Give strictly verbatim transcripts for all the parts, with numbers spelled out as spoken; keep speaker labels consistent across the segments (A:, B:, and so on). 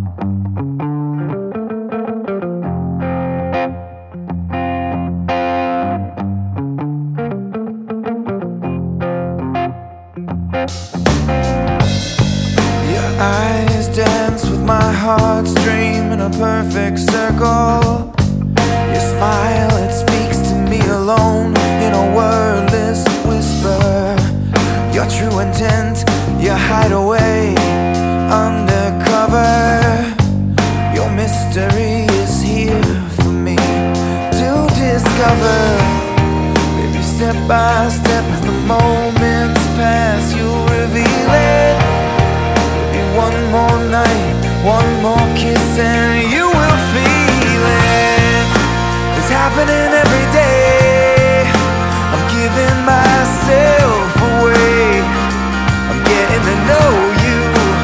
A: Your eyes dance with my heart's dream in a perfect circle. Your smile, it speaks to me alone in a wordless whisper. Your true intent, your hideaway undercover. Your mystery is here for me to discover. Baby, step by step as the moments pass, you'll reveal it. Maybe one more night, one more kiss, and you will feel it. It's happening every day. I'm giving myself away. I'm getting to know you,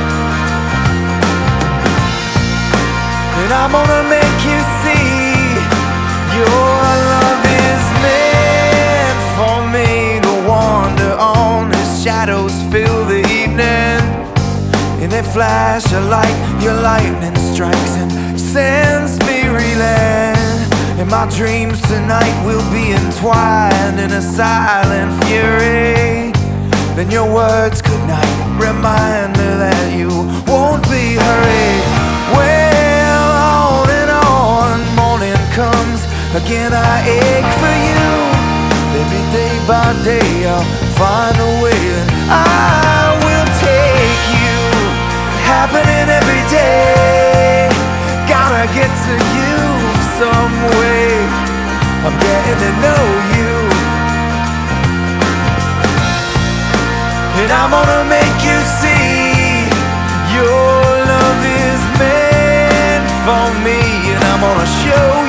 A: and I'm gonna make you see your love is meant for me to wander on as shadows fill the evening. In a flash of light, your lightning strikes and sends me reeling. And my dreams tonight will be entwined in a silent fury. Then your words goodnight remind me that you won't be hurried. Well, on and on, morning comes, again I ache for you. Baby, day by day I'll find a way and I will take you. Happening every day, gotta get to you some way. I'm getting to know you, and I'm gonna make you see your love is meant for me, and I'm gonna show